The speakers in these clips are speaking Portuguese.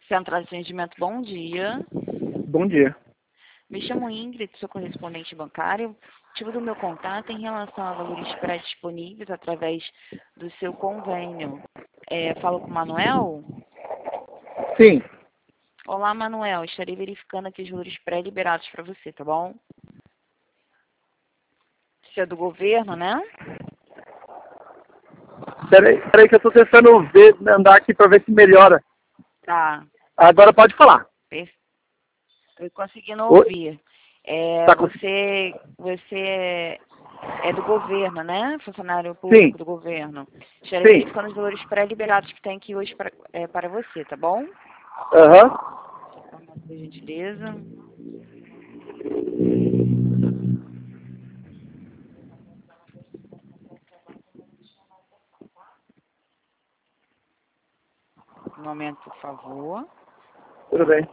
Central de Atendimento, bom dia. Bom dia. Me chamo Ingrid, sou correspondente bancário. O motivo do meu contato é em relação a valores pré-disponíveis através do seu convênio. Falo com o Manuel? Sim. Olá, Manuel. Estarei verificando aqui os valores pré-liberados para você, tá bom? Você é do governo, né? Peraí que eu tô tentando andar aqui para ver se melhora. Tá. Agora pode falar. Estou conseguindo Oi? ouvir. Tá Você é do governo, né? Funcionário público Sim. do governo. Estarei Sim. verificando os valores pré-liberados que tem aqui hoje para você, tá bom? Aham. Por gentileza. Um momento, por favor. Tudo bem.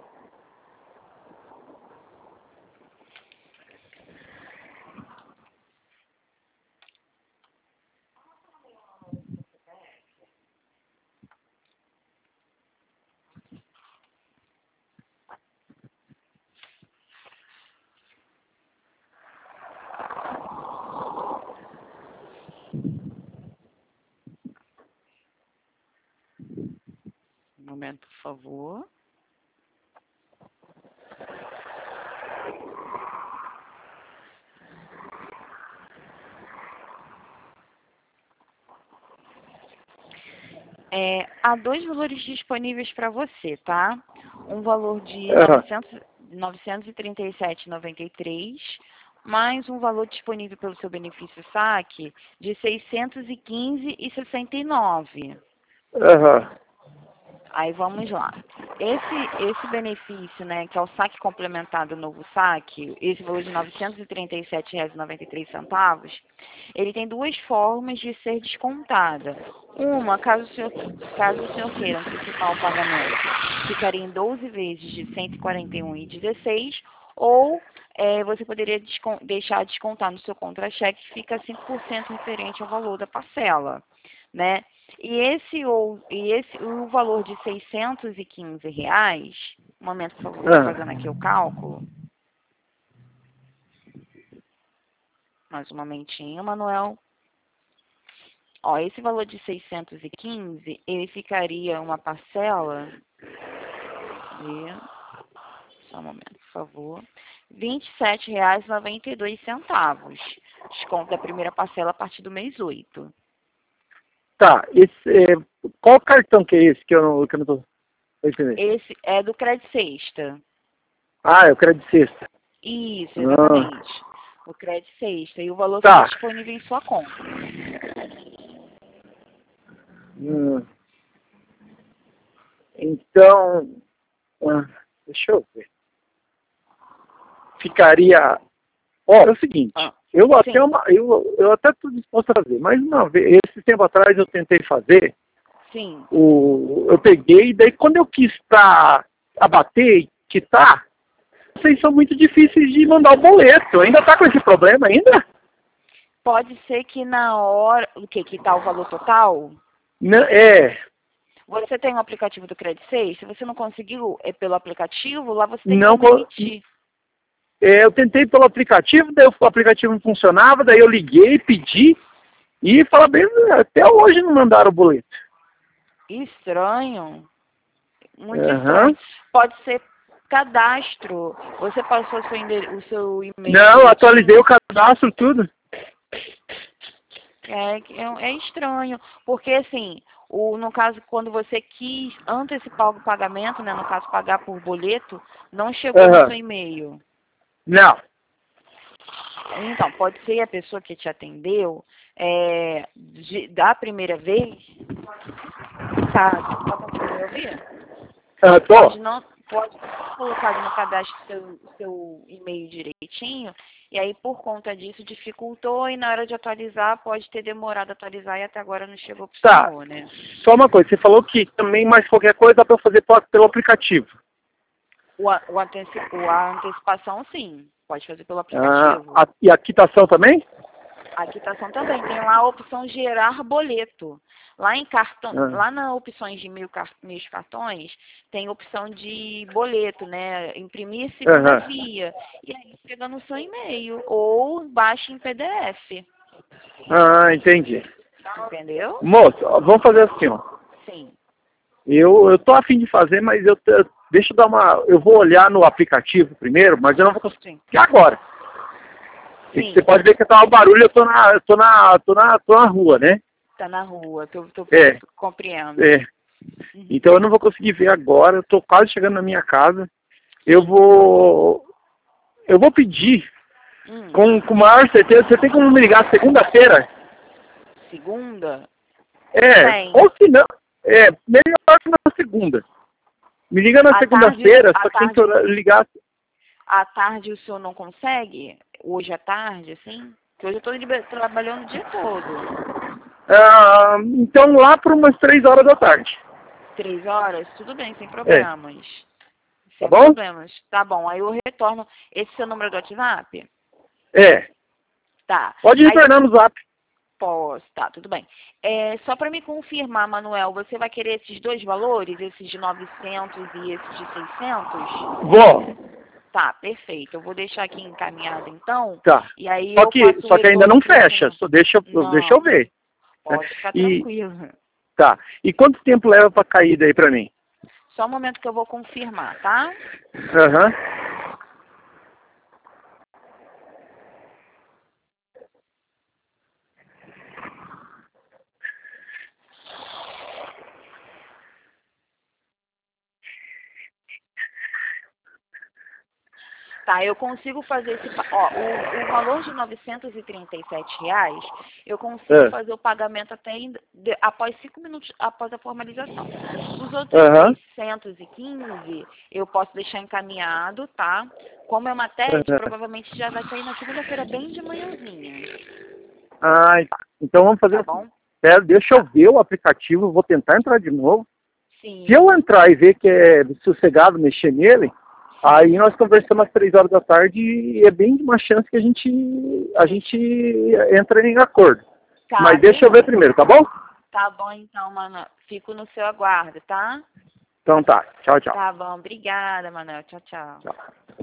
Um momento, por favor. Há dois valores disponíveis para você, tá? Um valor de Aham. 937,93, mais um valor disponível pelo seu benefício saque de 615,69. Aham. Aí vamos lá. Esse benefício, né, que é o saque complementado novo saque, esse valor de R$ 937,93, ele tem duas formas de ser descontada. Uma, caso o senhor queira antecipar o pagamento, ficaria em 12 vezes de R$ 141,16, ou você poderia deixar descontar no seu contra-cheque, que fica 5% referente ao valor da parcela, né? O valor de R$ 615, um momento, por favor, estou fazendo aqui o cálculo. Mais um momentinho, Manuel. Ó, esse valor de 615, ele ficaria uma parcela de, só um momento, por favor, R$ 27,92. Desconto da primeira parcela a partir do mês 8. Tá. Qual cartão que é esse que eu não tô entendendo? Esse é do Credit Sexta. Ah, é o crédito sexta. Isso, exatamente. O Credit Sexta. E o valor Tá. fica disponível em sua conta. Então, deixa eu ver. Ficaria... Ó, é o seguinte. Eu até estou disposto a fazer. Mais uma vez, esse tempo atrás eu tentei fazer. Sim. Eu peguei, daí quando eu quis para abater e quitar, vocês são muito difíceis de mandar o boleto. Ainda tá com esse problema ainda? Pode ser que na hora... O quê? Quitar o valor total? Não, Você tem um aplicativo do Credit Safe? Se você não conseguiu pelo aplicativo, lá você tem não, como emitir. eu tentei pelo aplicativo, daí o aplicativo não funcionava, daí eu liguei, pedi, e fala bem, até hoje não mandaram o boleto. Estranho. Muito estranho. Pode ser cadastro. Você passou o seu e-mail? Não, atualizei o cadastro, tudo. É estranho, porque assim, no caso, quando você quis antecipar o pagamento, né, no caso, pagar por boleto, não chegou no seu e-mail. Não. Então, pode ser a pessoa que te atendeu da primeira vez. Tá conseguindo me ouvir? Pode colocar no cadastro seu e-mail direitinho, e aí por conta disso dificultou, e na hora de atualizar pode ter demorado a atualizar e até agora não chegou para o senhor, né? Só uma coisa, você falou que também mais qualquer coisa dá para fazer pelo aplicativo. A antecipação sim, pode fazer pelo aplicativo. E a quitação também? A quitação também. Tem lá a opção gerar boleto. Lá em cartão, lá nas opções de meus cartões, tem opção de boleto, né? Imprimir segunda via. E aí chega no seu e-mail. Ou baixa em PDF. Ah, entendi. Entendeu? Moço, vamos fazer assim, ó. Sim. Eu tô a fim de fazer, mas deixa eu dar uma... Eu vou olhar no aplicativo primeiro, mas eu não vou conseguir agora. Sim. Você pode ver que tá um barulho, eu tô na rua, né? Tá na rua, tô compreendo. É. Então eu não vou conseguir ver agora, eu tô quase chegando na minha casa. Eu vou pedir com maior certeza. Você tem como me ligar segunda-feira? Segunda? É, ou se não, melhor que na segunda. Me liga na segunda-feira, só que tem que ligar. À tarde o senhor não consegue? Hoje à tarde, assim? Porque hoje eu tô trabalhando o dia todo. Então lá por umas 3 horas da tarde. 3 horas? Tudo bem, sem problemas. Sem Tá bom? problemas. Tá bom, aí eu retorno. Esse é seu número do WhatsApp? É. Tá. Pode retornar no Zap. Posso, tá, tudo bem. Só para me confirmar, Manuel, você vai querer esses dois valores, esses de 900 e esses de 600? Vou. Tá, perfeito. Eu vou deixar aqui encaminhado, então. Tá. E aí Só que ainda não fecha. Só deixa eu ver. Pode ficar tranquilo. Tá. E quanto tempo leva para cair daí para mim? Só um momento que eu vou confirmar, tá? Tá, eu consigo fazer esse... Ó, o valor de R$ 937, eu consigo fazer o pagamento até após 5 minutos após a formalização. Os outros 615, eu posso deixar encaminhado, tá? Como é uma teste, provavelmente já vai sair na segunda-feira, bem de manhãzinha. Então vamos fazer bom? Deixa eu ver o aplicativo, vou tentar entrar de novo. Sim. Se eu entrar e ver que é sossegado mexer nele, aí nós conversamos às 3 horas da tarde e é bem uma chance que a gente entra em acordo. Tá, mas deixa eu ver primeiro, tá bom? Tá bom então, Manoel. Fico no seu aguardo, tá? Então tá. Tchau, tchau. Tá bom, obrigada, Manoel. Tchau, tchau. Tchau.